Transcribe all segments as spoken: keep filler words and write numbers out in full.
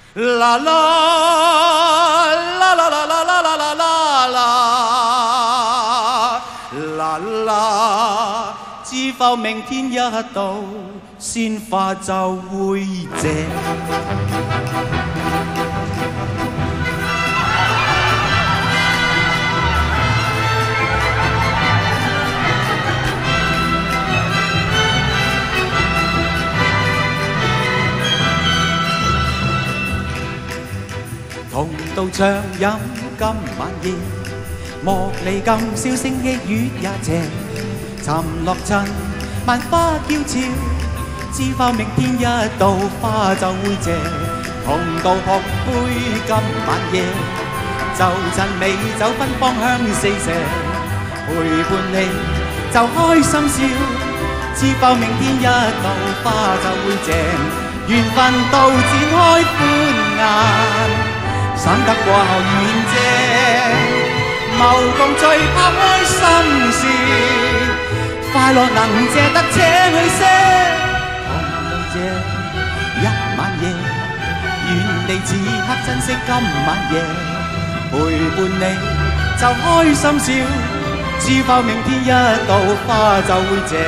啦啦啦啦啦啦啦啦啦啦啦啦，知否明天一到，鮮花就會謝。同道暢飲今晚夜，莫離今宵聲憶月也謝。沉落塵萬花嬌俏，知否明天一到花就會謝。同道喝杯今晚夜，就趁美酒芬芳香四射，陪伴你就開心笑。知否明天一到花就會謝，緣分到展開歡顏。散得過後遠謝，謀共聚拋開心事，快樂能借得且去些。同到這一晚夜，願你此刻珍惜今晚夜，陪伴你就開心笑，知否明天一到花就會謝。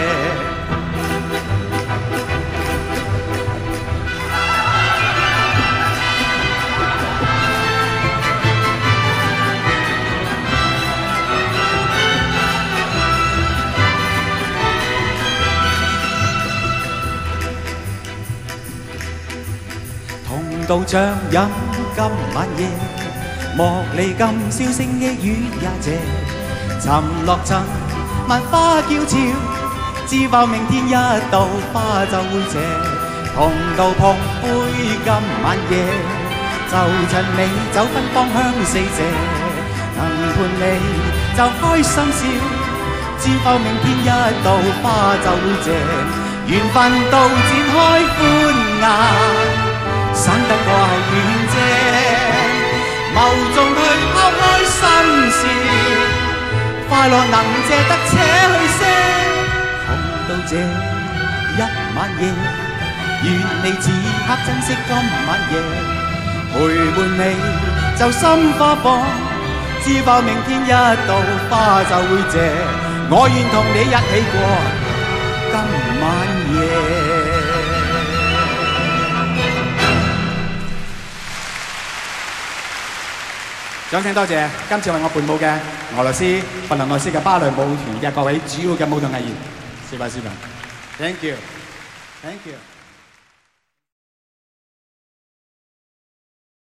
同道暢飲今晚夜，莫離今宵聲憶月也謝。沉落塵萬花嬌俏，知否明天一到花就會謝。同道碰杯今晚夜，就趁美酒芬芳香四射，能伴你就開心笑，知否明天一到花就會謝。緣分到展開歡顏，散得過後遠謝，謀縱去拋開心事，快樂能借得且去些。同到這一晚夜，願你此刻珍惜今晚夜，陪伴你就心花放，知否明天一到花就會謝。我願同你一起過今晚夜。掌聲多謝今次為我伴舞嘅俄羅斯佛羅倫斯嘅芭蕾舞團嘅各位主要嘅舞蹈藝員，謝謝師傅 ，Thank you，Thank you。